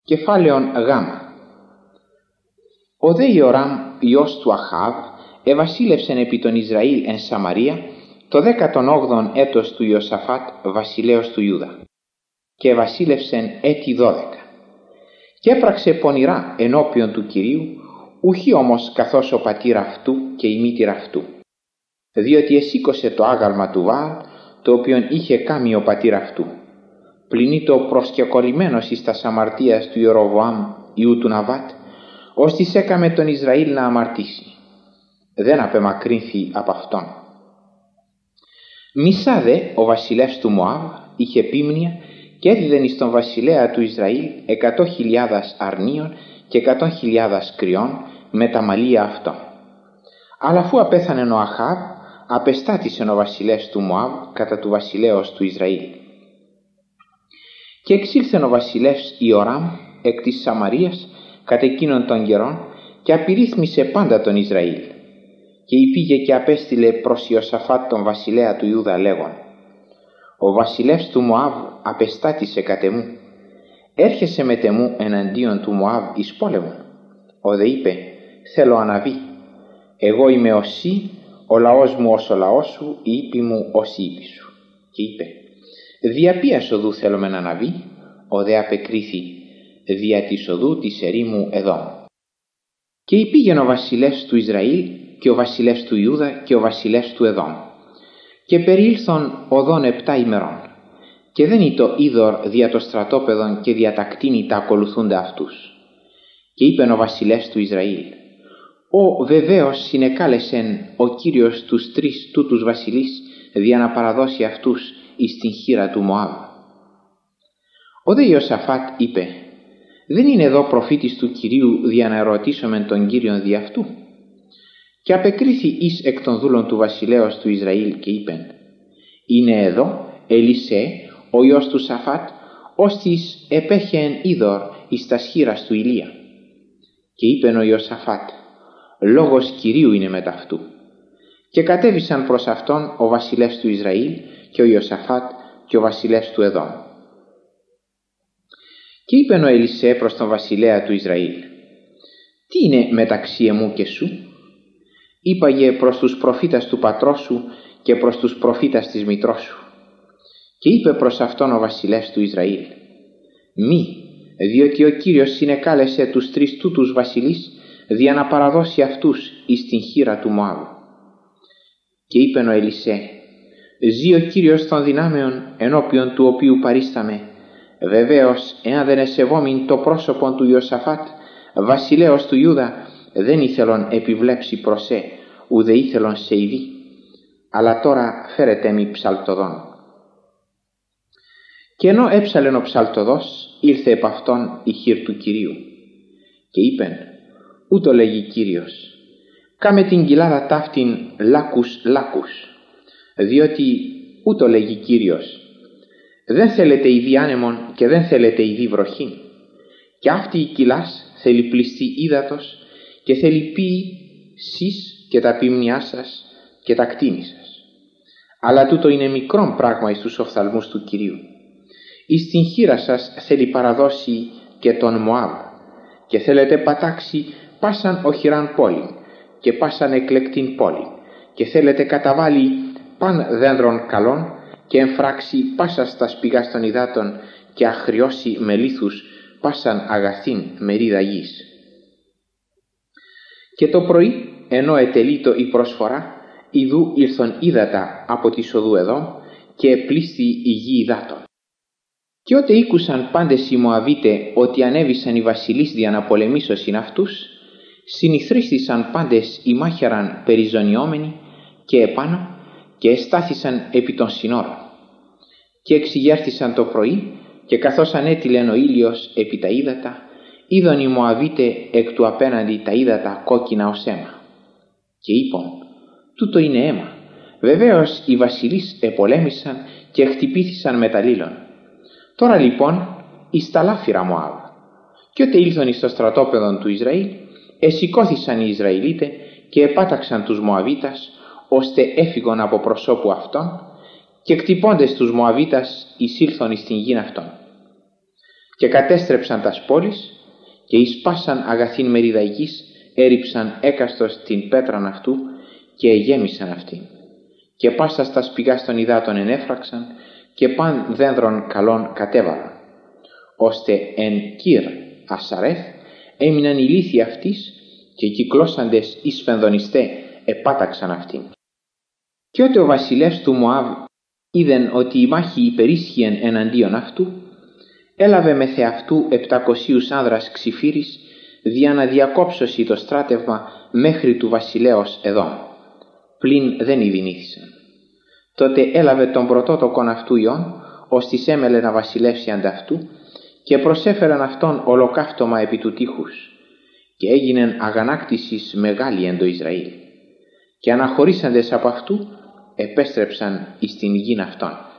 Κεφάλαιον Γ. Ο δε Ιωράμ υιός του Αχάβ ευασίλευσεν επί τον Ισραήλ εν Σαμαρία το 18ο έτος του Ιωσαφάτ βασιλέως του Ιούδα, και ευασίλευσεν έτη 12. Και έπραξε πονηρά ενώπιον του Κυρίου, ουχή όμως καθώς ο πατήρ αυτού και η μήτηρ αυτού, διότι εσήκωσε το άγαλμα του Βαάλ, το οποίον είχε κάμει ο πατήρ αυτού, πλην το προσκεκολλημένος εις τας αμαρτίας του Ιεροβοάμ ιού του Ναβάτ, ώστις έκαμε τον Ισραήλ να αμαρτήσει. Δεν απεμακρύνθη από αυτόν. Μισά δε ο βασιλεύς του Μωάβ είχε πίμνια και έδιδεν εις τον βασιλέα του Ισραήλ 100.000 αρνίων και 100.000 κρυών με τα μαλλία αυτών. Αλλά αφού απέθανε ο Αχάβ, απεστάτησε ο βασιλεύς του Μωάβ κατά του βασιλέως του Ισραήλ. Και εξήλθεν ο βασιλεύς Ιωράμ εκ της Σαμαρίας κατ' εκείνων των καιρών και απειρίθμησε πάντα τον Ισραήλ. Και υπήγε και απέστειλε προς Ιωσαφάτ τον βασιλέα του Ιούδα λέγον: ο βασιλεύς του Μωάβ απεστάτησε κατ' εμού, έρχεσαι με τεμού εναντίον του Μωάβ εις πόλεμον. Ο δε είπε: θέλω αναβεί. Εγώ είμαι οσί, ο λαός μου ως ο λαός σου, η ύπη μου ως η ύπη σου. Και είπε: δια ποίας οδού θέλουμε να αναβεί? Ο δε απεκρίθη: δια της οδού της ερήμου Εδόμ. Και υπήγεν ο βασιλεύς του Ισραήλ και ο βασιλεύς του Ιούδα και ο βασιλεύς του Εδόμ, και περιήλθον οδόν 7 ημερών, και δεν ήτο είδωρ δια το στρατόπεδον και δια τα κτίνη τα ακολουθούνται αυτούς. Και είπεν ο βασιλεύς του Ισραήλ: ο βεβαίως συνεκάλεσεν ο Κύριος τους 3 τούτους βασιλείς δια να παραδώσει αυτούς εις την χείρα του Μωάβ. Ο δε Ιωσαφάτ είπε: δεν είναι εδώ προφήτης του Κυρίου δια να ερωτήσομεν τον Κύριον δι' αυτού? Και απεκρίθη εις εκ των δούλων του βασιλέως του Ισραήλ και είπεν: είναι εδώ Ελισέ ο υιός του Σαφάτ, ώστις επέχεν είδωρ εις τας χείρας του Ηλία. Και είπεν ο Ιωσαφάτ: λόγος Κυρίου είναι μετ' αυτού. Και κατέβησαν προς αυτόν ο βασιλεύς του Ισραήλ και ο Ιωσαφάτ και ο βασιλεύς του Εδόμ. Και είπεν ο Ελισέ προς τον βασιλέα του Ισραήλ: τι είναι μεταξύ εμού και σου? Είπαγε προς τους προφήτας του πατρός σου και προς τους προφήτας της μητρός σου. Και είπε προς αυτόν ο βασιλεύς του Ισραήλ: μη, διότι ο Κύριος συνεκάλεσε τους 3 τούτους βασιλείς δια να παραδώσει αυτούς εις την χείρα του Μωάβ. Και είπεν ο Ελισέ: ζει ο Κύριος των δυνάμεων ενώπιον του οποίου παρίσταμε, βεβαίως εάν δεν εσεβόμην το πρόσωπον του Ιωσαφάτ βασιλέως του Ιούδα, δεν ήθελον επιβλέψει προσέ, ουδε ήθελον σε ειδεί, αλλά τώρα φέρετε μη ψαλτοδόν. Και ενώ έψαλεν ο ψαλτοδός, ήρθε επ' αυτόν η χείρ του Κυρίου. Και είπεν: ούτω λέγει Κύριος, κάμε την κοιλάδα ταύτην λάκους, διότι ούτω λέγει Κύριος, δεν θέλετε ειδεί άνεμον και δεν θέλετε ειδεί βροχήν, και αυτή η κοιλάς θέλει πληστή ύδατος και θέλει πίει σεις και τα πίμνιά σας και τα κτίνη σας. Αλλά τούτο είναι μικρόν πράγμα εις τους οφθαλμούς του Κυρίου. Εις την χείρα σας θέλει παραδώσει και τον Μωάβ, και θέλετε πατάξει πάσαν οχυράν πόλη και πάσαν εκλεκτήν πόλη, και θέλετε καταβάλει παν δένδρων καλών και εμφράξει πάσα στα σπηγάς των υδάτων και αχριώσει με λίθους πάσαν αγαθήν μερίδα γης. Και το πρωί, ενώ ετελείτο η προσφορά, ιδού ήλθον ύδατα από τη οδού Εδόμ και επλήσθη η γη υδάτων. Και ότε ήκουσαν πάντες οι Μωαβίτε ότι ανέβησαν οι βασιλείς δια να πολεμήσωσιν αυτούς, συνηθρίστησαν πάντες οι μάχαιραν περιζωνιόμενοι και επάνω και εστάθησαν επί των συνόρων. Και εξηγέρθησαν το πρωί, και καθώς ανέτειλεν ο ήλιος επί τα ύδατα, είδον οι Μωαβίτε εκ του απέναντι τα ύδατα κόκκινα ως αίμα. Και είπον: τούτο είναι αίμα. Βεβαίως οι βασιλείς επολέμησαν και χτυπήθησαν με τα λίλων. Τώρα λοιπόν εις τα λάφυρα Μωάβ. Και ότε ήλθον εις το στρατόπεδον του Ισραήλ, εσηκώθησαν οι Ισραηλίτε και επάταξαν τους Μωαβίτας, ώστε έφυγον από προσώπου αυτών, και κτυπώντες τους Μωαβίτας εισήλθον εις την γην αυτών. Και κατέστρεψαν τας πόλεις και εισπάσαν αγαθήν μερίδα γης, έριψαν έκαστος την πέτραν αυτού και εγέμισαν αυτήν. Και πάσα στα πηγάς των υδάτων ενέφραξαν και παν δένδρων καλών κατέβαλαν, ώστε εν Κύρ Ασαρέθ έμειναν οι λύθοι αυτής και κυκλώσαντες εις φενδονιστέ επάταξαν αυτήν. Και ότε ο βασιλεύς του Μωάβ είδεν ότι η μάχη υπερίσχυεν εναντίον αυτού, έλαβε με θεαυτού 700 άνδρας ξυφύρης δια να διακόψωση το στράτευμα μέχρι του βασιλέως Εδώμ, πλην δεν ειδηνήθησαν. Τότε έλαβε τον πρωτότοκον αυτού Ιών, ώστις έμελε να βασιλεύσει ανταυτού, και προσέφεραν αυτόν ολοκαύτωμα επί του τείχους, και έγινεν αγανάκτησης μεγάλη εν το Ισραήλ, και αναχωρήσαντες από αυτού επέστρεψαν εις την γην αυτών.